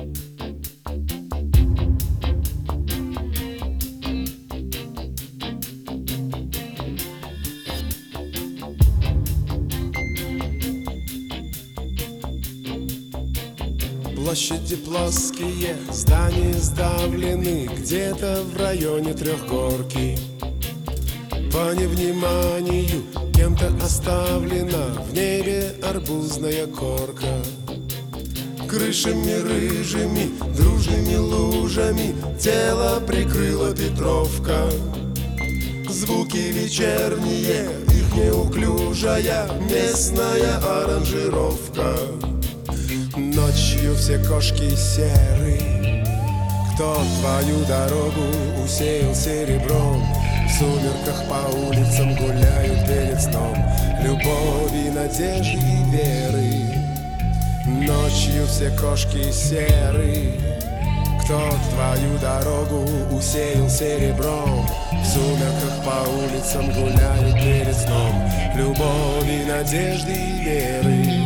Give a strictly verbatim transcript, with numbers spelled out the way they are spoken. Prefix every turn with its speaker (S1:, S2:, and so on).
S1: Площади плоские, здания сдавлены, где-то в районе Трехгорки. По невниманию кем-то оставлена в небе арбузная корка. Крышами рыжими, дружными лужами тело прикрыла Петровка. Звуки вечерние, их неуклюжая местная аранжировка. Ночью все кошки серы. Кто твою дорогу усеял серебром? В сумерках по улицам гуляют перед сном любови, надежды и веры. Ночью все кошки серы. Кто твою дорогу усеял серебром? В сумерках по улицам гуляют перед сном любови, надежды и веры.